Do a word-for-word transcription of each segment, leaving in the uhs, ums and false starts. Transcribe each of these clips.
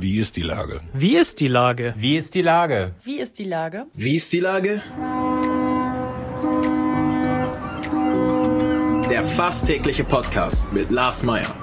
Wie ist die Lage? Wie ist die Lage? Wie ist die Lage? Wie ist die Lage? Wie ist die Lage? Der fast tägliche Podcast mit Lars Meyer.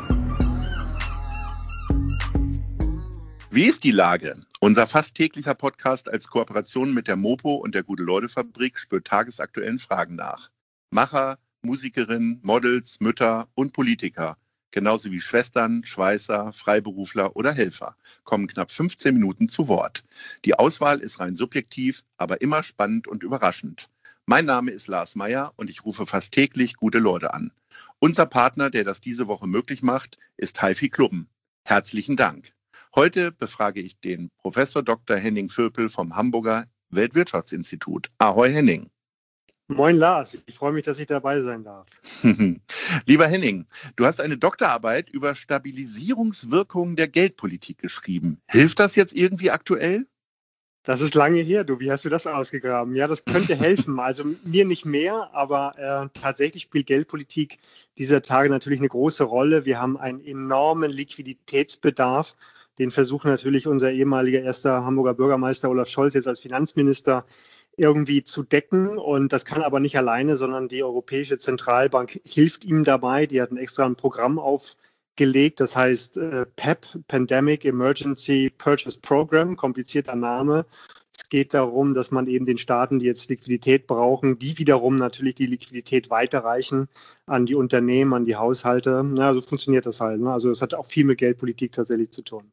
Wie ist die Lage? Unser fast täglicher Podcast als Kooperation mit der Mopo und der Gute-Leute-Fabrik spürt tagesaktuellen Fragen nach. Macher, Musikerinnen, Models, Mütter und Politiker, genauso wie Schwestern, Schweißer, Freiberufler oder Helfer, kommen knapp fünfzehn Minuten zu Wort. Die Auswahl ist rein subjektiv, aber immer spannend und überraschend. Mein Name ist Lars Meyer und ich rufe fast täglich gute Leute an. Unser Partner, der das diese Woche möglich macht, ist HiFi Klubben. Herzlichen Dank. Heute befrage ich den Professor Doktor Henning Vöpel vom Hamburger Weltwirtschaftsinstitut. Ahoi Henning. Moin Lars, ich freue mich, dass ich dabei sein darf. Lieber Henning, du hast eine Doktorarbeit über Stabilisierungswirkungen der Geldpolitik geschrieben. Hilft das jetzt irgendwie aktuell? Das ist lange her, du. Wie hast du das ausgegraben? Ja, das könnte helfen. Also mir nicht mehr, aber äh, tatsächlich spielt Geldpolitik dieser Tage natürlich eine große Rolle. Wir haben einen enormen Liquiditätsbedarf. Den versucht natürlich unser ehemaliger erster Hamburger Bürgermeister Olaf Scholz jetzt als Finanzminister irgendwie zu decken. Und das kann aber nicht alleine, sondern die Europäische Zentralbank hilft ihm dabei. Die hat ein extra ein Programm aufgelegt, das heißt äh, P E P, Pandemic Emergency Purchase Program, komplizierter Name. Es geht darum, dass man eben den Staaten, die jetzt Liquidität brauchen, die wiederum natürlich die Liquidität weiterreichen an die Unternehmen, an die Haushalte. Ja, so funktioniert das halt. Ne? Also es hat auch viel mit Geldpolitik tatsächlich zu tun.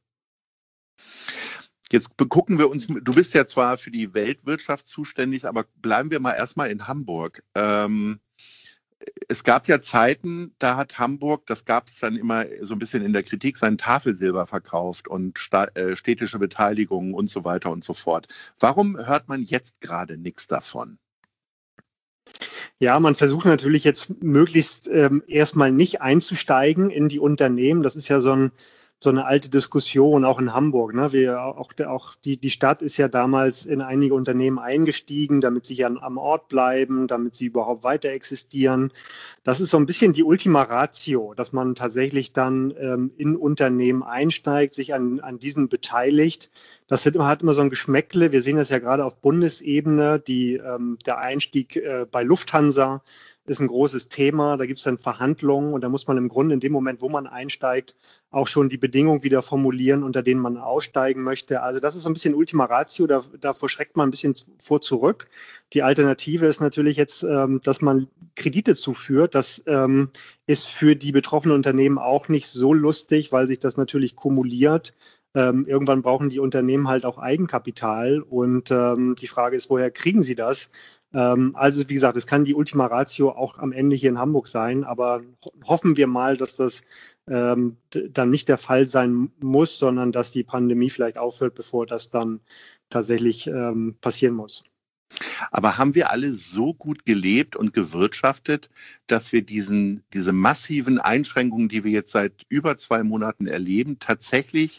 Jetzt gucken wir uns, du bist ja zwar für die Weltwirtschaft zuständig, aber bleiben wir mal erstmal in Hamburg. Ähm, es gab ja Zeiten, da hat Hamburg, das gab es dann immer so ein bisschen in der Kritik, sein Tafelsilber verkauft und sta- äh, städtische Beteiligungen und so weiter und so fort. Warum hört man jetzt gerade nichts davon? Ja, man versucht natürlich jetzt möglichst ähm, erstmal nicht einzusteigen in die Unternehmen. Das ist ja so ein so eine alte Diskussion, auch in Hamburg. Ne? Wir, auch auch die, die Stadt ist ja damals in einige Unternehmen eingestiegen, damit sie ja am Ort bleiben, damit sie überhaupt weiter existieren. Das ist so ein bisschen die Ultima Ratio, dass man tatsächlich dann ähm, in Unternehmen einsteigt, sich an, an diesen beteiligt. Das hat immer, hat immer so ein Geschmäckle. Wir sehen das ja gerade auf Bundesebene, die, ähm, der Einstieg äh, bei Lufthansa ist ein großes Thema. Da gibt es dann Verhandlungen und da muss man im Grunde in dem Moment, wo man einsteigt, auch schon die Bedingungen wieder formulieren, unter denen man aussteigen möchte. Also das ist so ein bisschen Ultima Ratio, da, davor schreckt man ein bisschen vor zurück. Die Alternative ist natürlich jetzt, ähm, dass man Kredite zuführt. Das ähm, ist für die betroffenen Unternehmen auch nicht so lustig, weil sich das natürlich kumuliert. Ähm, irgendwann brauchen die Unternehmen halt auch Eigenkapital und ähm, die Frage ist, woher kriegen sie das? Ähm, also wie gesagt, es kann die Ultima Ratio auch am Ende hier in Hamburg sein, aber ho- hoffen wir mal, dass das ähm, d- dann nicht der Fall sein muss, sondern dass die Pandemie vielleicht aufhört, bevor das dann tatsächlich ähm, passieren muss. Aber haben wir alle so gut gelebt und gewirtschaftet, dass wir diesen, diese massiven Einschränkungen, die wir jetzt seit über zwei Monaten erleben, tatsächlich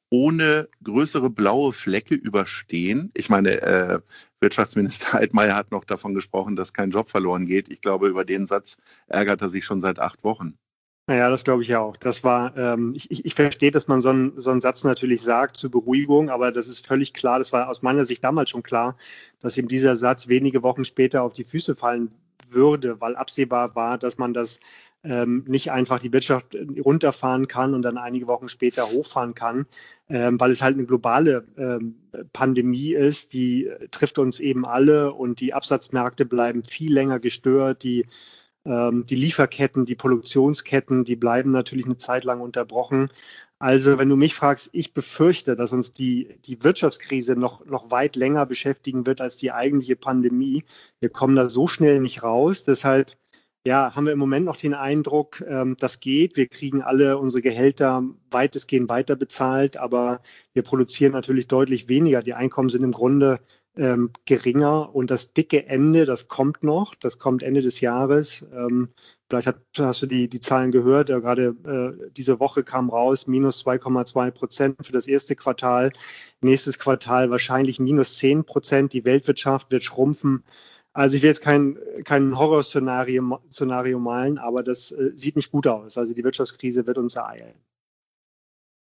ohne größere blaue Flecke überstehen? Ich meine, äh, Wirtschaftsminister Altmaier hat noch davon gesprochen, dass kein Job verloren geht. Ich glaube, über den Satz ärgert er sich schon seit acht Wochen. Naja, das glaube ich ja auch. Das war, ähm, ich, ich ich verstehe, dass man so einen, so einen Satz natürlich sagt zur Beruhigung, aber das ist völlig klar, das war aus meiner Sicht damals schon klar, dass ihm dieser Satz wenige Wochen später auf die Füße fallen würde, weil absehbar war, dass man das ähm, nicht einfach die Wirtschaft runterfahren kann und dann einige Wochen später hochfahren kann, ähm, weil es halt eine globale ähm, Pandemie ist, die äh, trifft uns eben alle und die Absatzmärkte bleiben viel länger gestört, die Die Lieferketten, die Produktionsketten, die bleiben natürlich eine Zeit lang unterbrochen. Also wenn du mich fragst, ich befürchte, dass uns die, die Wirtschaftskrise noch, noch weit länger beschäftigen wird als die eigentliche Pandemie. Wir kommen da so schnell nicht raus. Deshalb ja, haben wir im Moment noch den Eindruck, ähm, das geht. Wir kriegen alle unsere Gehälter weitestgehend weiter bezahlt, aber wir produzieren natürlich deutlich weniger. Die Einkommen sind im Grunde Ähm, geringer und das dicke Ende, das kommt noch, das kommt Ende des Jahres. Ähm, vielleicht hat, hast du die, die Zahlen gehört, ja, gerade äh, diese Woche kam raus, minus zwei Komma zwei Prozent für das erste Quartal, nächstes Quartal wahrscheinlich minus zehn Prozent, die Weltwirtschaft wird schrumpfen. Also ich will jetzt kein, kein Horrorszenario Szenario malen, aber das äh, sieht nicht gut aus. Also die Wirtschaftskrise wird uns ereilen.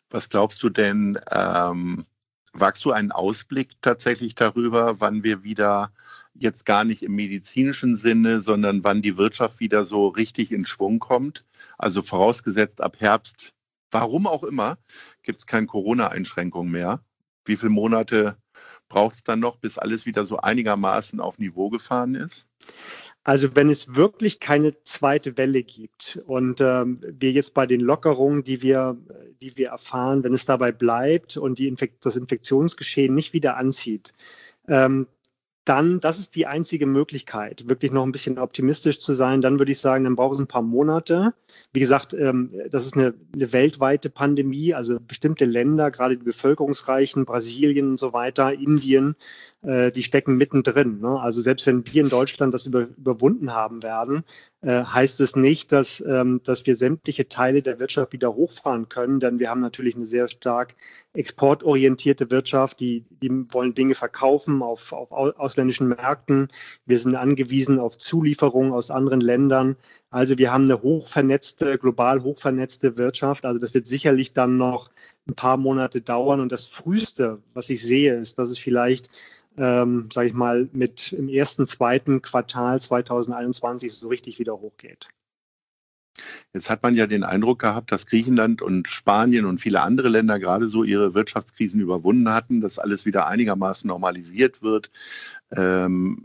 Was glaubst du denn, ähm, wagst du einen Ausblick tatsächlich darüber, wann wir wieder jetzt gar nicht im medizinischen Sinne, sondern wann die Wirtschaft wieder so richtig in Schwung kommt? Also vorausgesetzt ab Herbst, warum auch immer, gibt es keine Corona-Einschränkungen mehr. Wie viele Monate braucht es dann noch, bis alles wieder so einigermaßen auf Niveau gefahren ist? Also wenn es wirklich keine zweite Welle gibt und ähm, wir jetzt bei den Lockerungen, die wir, die wir erfahren, wenn es dabei bleibt und die Infekt- das Infektionsgeschehen nicht wieder anzieht, ähm, dann, das ist die einzige Möglichkeit, wirklich noch ein bisschen optimistisch zu sein. Dann würde ich sagen, dann braucht es ein paar Monate. Wie gesagt, ähm, das ist eine, eine weltweite Pandemie, also bestimmte Länder, gerade die bevölkerungsreichen, Brasilien und so weiter, Indien, äh, die stecken mittendrin. Ne? Also selbst wenn wir in Deutschland das über, überwunden haben werden, äh, heißt es nicht, dass, ähm, dass wir sämtliche Teile der Wirtschaft wieder hochfahren können, denn wir haben natürlich eine sehr stark exportorientierte Wirtschaft, die, die wollen Dinge verkaufen auf, auf ausländischen Märkten. Wir sind angewiesen auf Zulieferungen aus anderen Ländern. Also wir haben eine hochvernetzte, global hochvernetzte Wirtschaft. Also das wird sicherlich dann noch ein paar Monate dauern. Und das Früheste, was ich sehe, ist, dass es vielleicht, ähm, sage ich mal, mit im ersten, zweiten Quartal zwanzig einundzwanzig so richtig wieder hochgeht. Jetzt hat man ja den Eindruck gehabt, dass Griechenland und Spanien und viele andere Länder gerade so ihre Wirtschaftskrisen überwunden hatten, dass alles wieder einigermaßen normalisiert wird. Ähm,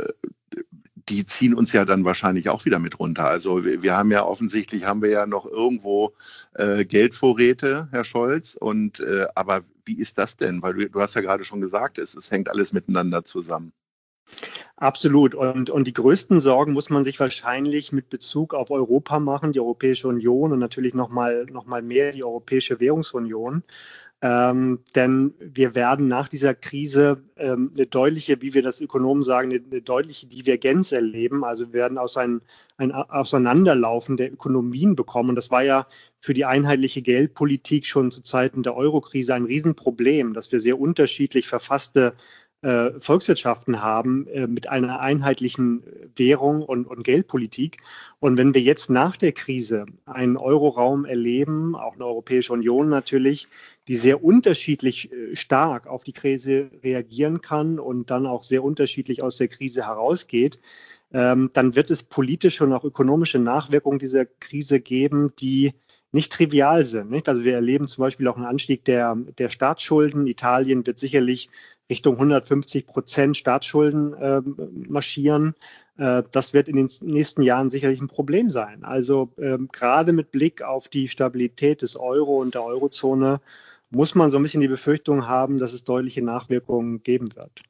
die ziehen uns ja dann wahrscheinlich auch wieder mit runter. Also wir, wir haben ja offensichtlich, haben wir ja noch irgendwo äh, Geldvorräte, Herr Scholz. Und äh, aber wie ist das denn? Weil du, du hast ja gerade schon gesagt, es, es hängt alles miteinander zusammen. Absolut. Und, und die größten Sorgen muss man sich wahrscheinlich mit Bezug auf Europa machen, die Europäische Union und natürlich nochmal noch mal mehr die Europäische Währungsunion. Ähm, denn wir werden nach dieser Krise ähm, eine deutliche, wie wir das Ökonomen sagen, eine, eine deutliche Divergenz erleben. Also wir werden aus ein, ein Auseinanderlaufen der Ökonomien bekommen. Und das war ja für die einheitliche Geldpolitik schon zu Zeiten der Eurokrise ein Riesenproblem, dass wir sehr unterschiedlich verfasste äh, Volkswirtschaften haben äh, mit einer einheitlichen Währung und, und Geldpolitik. Und wenn wir jetzt nach der Krise einen Euroraum erleben, auch eine Europäische Union natürlich, die sehr unterschiedlich äh, stark auf die Krise reagieren kann und dann auch sehr unterschiedlich aus der Krise herausgeht, ähm, dann wird es politische und auch ökonomische Nachwirkungen dieser Krise geben, die nicht trivial sind. Nicht? Also wir erleben zum Beispiel auch einen Anstieg der, der Staatsschulden. Italien wird sicherlich Richtung hundertfünfzig Prozent Staatsschulden äh, marschieren. Äh, das wird in den nächsten Jahren sicherlich ein Problem sein. Also äh, gerade mit Blick auf die Stabilität des Euro und der Eurozone muss man so ein bisschen die Befürchtung haben, dass es deutliche Nachwirkungen geben wird.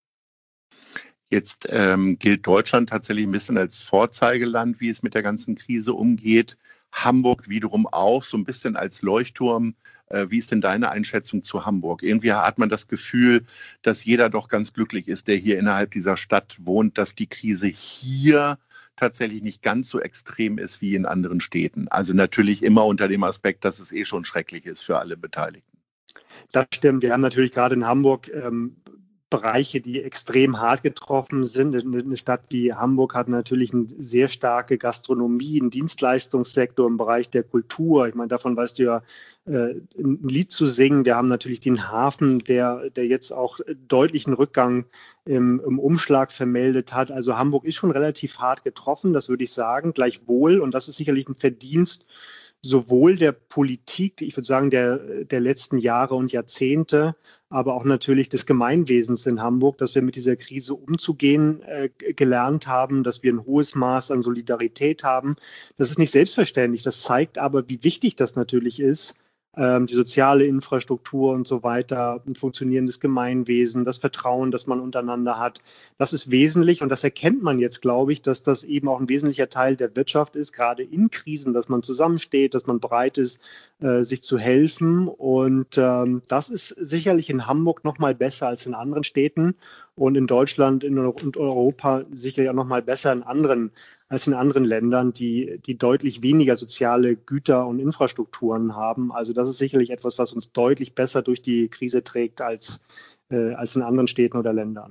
Jetzt ähm, gilt Deutschland tatsächlich ein bisschen als Vorzeigeland, wie es mit der ganzen Krise umgeht. Hamburg wiederum auch so ein bisschen als Leuchtturm. Äh, wie ist denn deine Einschätzung zu Hamburg? Irgendwie hat man das Gefühl, dass jeder doch ganz glücklich ist, der hier innerhalb dieser Stadt wohnt, dass die Krise hier tatsächlich nicht ganz so extrem ist wie in anderen Städten. Also natürlich immer unter dem Aspekt, dass es eh schon schrecklich ist für alle Beteiligten. Das stimmt. Wir haben natürlich gerade in Hamburg ähm, Bereiche, die extrem hart getroffen sind. Eine Stadt wie Hamburg hat natürlich eine sehr starke Gastronomie, einen Dienstleistungssektor im Bereich der Kultur. Ich meine, davon weißt du ja, äh, ein Lied zu singen. Wir haben natürlich den Hafen, der, der jetzt auch deutlichen Rückgang im, im Umschlag vermeldet hat. Also Hamburg ist schon relativ hart getroffen, das würde ich sagen, gleichwohl. Und das ist sicherlich ein Verdienst sowohl der Politik, ich würde sagen, der, der letzten Jahre und Jahrzehnte, aber auch natürlich des Gemeinwesens in Hamburg, dass wir mit dieser Krise umzugehen äh, gelernt haben, dass wir ein hohes Maß an Solidarität haben. Das ist nicht selbstverständlich. Das zeigt aber, wie wichtig das natürlich ist, ähm, die soziale Infrastruktur und so weiter, ein funktionierendes Gemeinwesen, das Vertrauen, das man untereinander hat. Das ist wesentlich und das erkennt man jetzt, glaube ich, dass das eben auch ein wesentlicher Teil der Wirtschaft ist, gerade in Krisen, dass man zusammensteht, dass man bereit ist, äh, sich zu helfen. Und ähm, das ist sicherlich in Hamburg noch mal besser als in anderen Städten und in Deutschland in, und Europa sicherlich auch noch mal besser in anderen als in anderen Ländern, die, die deutlich weniger soziale Güter und Infrastrukturen haben. Also das ist sicherlich etwas, was uns deutlich besser durch die Krise trägt als, äh, als in anderen Städten oder Ländern.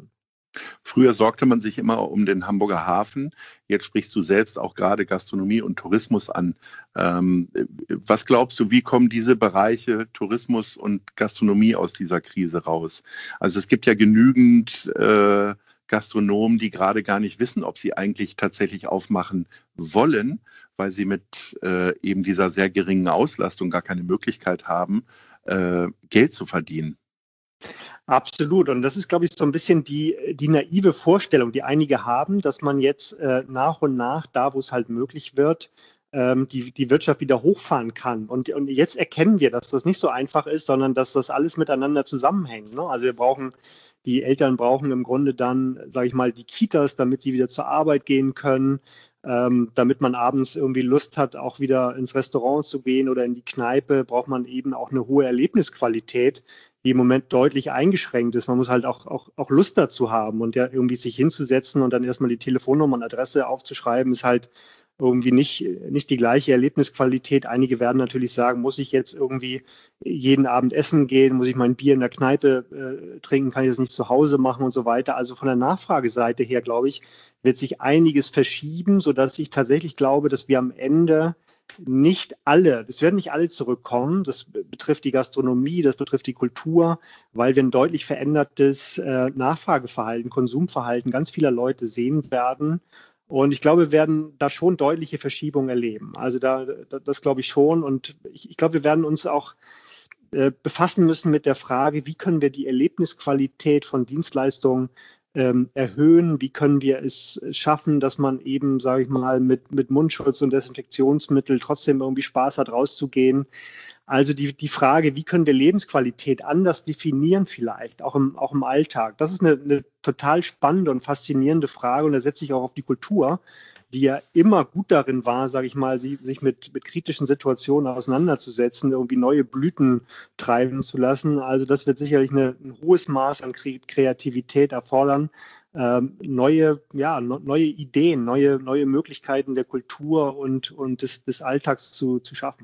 Früher sorgte man sich immer um den Hamburger Hafen. Jetzt sprichst du selbst auch gerade Gastronomie und Tourismus an. Ähm, was glaubst du, wie kommen diese Bereiche Tourismus und Gastronomie aus dieser Krise raus? Also es gibt ja genügend äh, Gastronomen, die gerade gar nicht wissen, ob sie eigentlich tatsächlich aufmachen wollen, weil sie mit äh, eben dieser sehr geringen Auslastung gar keine Möglichkeit haben, äh, Geld zu verdienen. Absolut. Und das ist, glaube ich, so ein bisschen die, die naive Vorstellung, die einige haben, dass man jetzt äh, nach und nach, da wo es halt möglich wird, ähm, die, die Wirtschaft wieder hochfahren kann. Und, und jetzt erkennen wir, dass das nicht so einfach ist, sondern dass das alles miteinander zusammenhängt. Ne? Also wir brauchen, die Eltern brauchen im Grunde dann, sage ich mal, die Kitas, damit sie wieder zur Arbeit gehen können. Ähm, damit man abends irgendwie Lust hat, auch wieder ins Restaurant zu gehen oder in die Kneipe, braucht man eben auch eine hohe Erlebnisqualität, die im Moment deutlich eingeschränkt ist. Man muss halt auch, auch, auch Lust dazu haben und ja irgendwie sich hinzusetzen und dann erstmal die Telefonnummer und Adresse aufzuschreiben, ist halt irgendwie nicht, nicht die gleiche Erlebnisqualität. Einige werden natürlich sagen, muss ich jetzt irgendwie jeden Abend essen gehen, muss ich mein Bier in der Kneipe äh, trinken, kann ich das nicht zu Hause machen und so weiter. Also von der Nachfrageseite her, glaube ich, wird sich einiges verschieben, sodass ich tatsächlich glaube, dass wir am Ende nicht alle, es werden nicht alle zurückkommen, das betrifft die Gastronomie, das betrifft die Kultur, weil wir ein deutlich verändertes äh, Nachfrageverhalten, Konsumverhalten ganz vieler Leute sehen werden. Und ich glaube, wir werden da schon deutliche Verschiebungen erleben. Also da, da das glaube ich schon. Und ich, ich glaube, wir werden uns auch äh, befassen müssen mit der Frage, wie können wir die Erlebnisqualität von Dienstleistungen ähm, erhöhen? Wie können wir es schaffen, dass man eben, sage ich mal, mit, mit Mundschutz und Desinfektionsmittel trotzdem irgendwie Spaß hat, rauszugehen? Also die, die Frage, wie können wir Lebensqualität anders definieren vielleicht, auch im, auch im Alltag? Das ist eine, eine total spannende und faszinierende Frage und da setze ich auch auf die Kultur, die ja immer gut darin war, sage ich mal, sie, sich mit, mit kritischen Situationen auseinanderzusetzen, irgendwie neue Blüten treiben zu lassen. Also das wird sicherlich eine, ein hohes Maß an Kreativität erfordern, ähm, neue, ja, no, neue Ideen, neue, neue Möglichkeiten der Kultur und, und des, des Alltags zu, zu schaffen.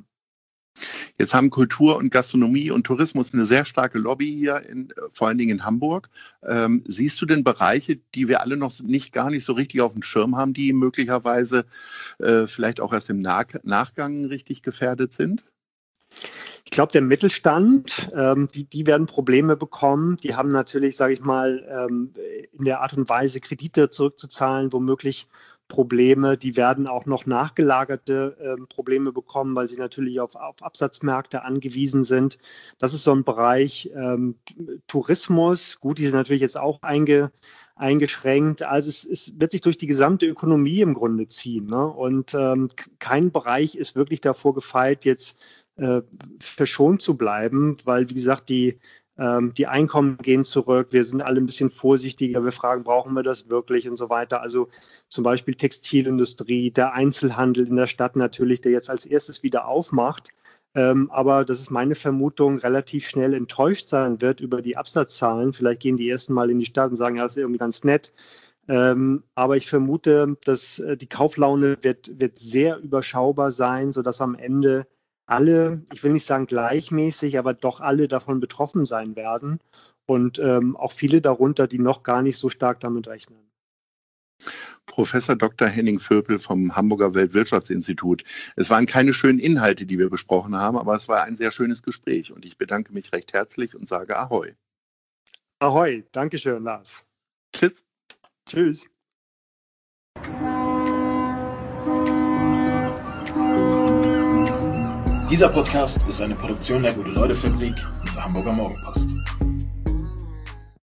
Jetzt haben Kultur und Gastronomie und Tourismus eine sehr starke Lobby hier, in, vor allen Dingen in Hamburg. Ähm, siehst du denn Bereiche, die wir alle noch nicht gar nicht so richtig auf dem Schirm haben, die möglicherweise äh, vielleicht auch erst im Nach Nachgang richtig gefährdet sind? Ich glaube, der Mittelstand, ähm, die, die werden Probleme bekommen. Die haben natürlich, sage ich mal, ähm, in der Art und Weise Kredite zurückzuzahlen, womöglich Probleme. Die werden auch noch nachgelagerte ähm, Probleme bekommen, weil sie natürlich auf, auf Absatzmärkte angewiesen sind. Das ist so ein Bereich. Ähm, Tourismus, gut, die sind natürlich jetzt auch einge, eingeschränkt. Also es, es wird sich durch die gesamte Ökonomie im Grunde ziehen. Ne? Und ähm, kein Bereich ist wirklich davor gefeit, jetzt äh, verschont zu bleiben, weil, wie gesagt, die Ähm, die Einkommen gehen zurück, wir sind alle ein bisschen vorsichtiger, wir fragen, brauchen wir das wirklich und so weiter. Also zum Beispiel Textilindustrie, der Einzelhandel in der Stadt natürlich, der jetzt als erstes wieder aufmacht, ähm, aber das ist meine Vermutung, relativ schnell enttäuscht sein wird über die Absatzzahlen. Vielleicht gehen die ersten Mal in die Stadt und sagen, ja, das ist irgendwie ganz nett. Ähm, aber ich vermute, dass äh, die Kauflaune wird, wird sehr überschaubar sein, sodass am Ende alle, ich will nicht sagen gleichmäßig, aber doch alle davon betroffen sein werden und ähm, auch viele darunter, die noch gar nicht so stark damit rechnen. Professor Doktor Henning Völpel vom Hamburger Weltwirtschaftsinstitut. Es waren keine schönen Inhalte, die wir besprochen haben, aber es war ein sehr schönes Gespräch und ich bedanke mich recht herzlich und sage Ahoi. Ahoi, Dankeschön, Lars. Tschüss. Tschüss. Dieser Podcast ist eine Produktion der Gute-Leute-Fabrik und der Hamburger Morgenpost.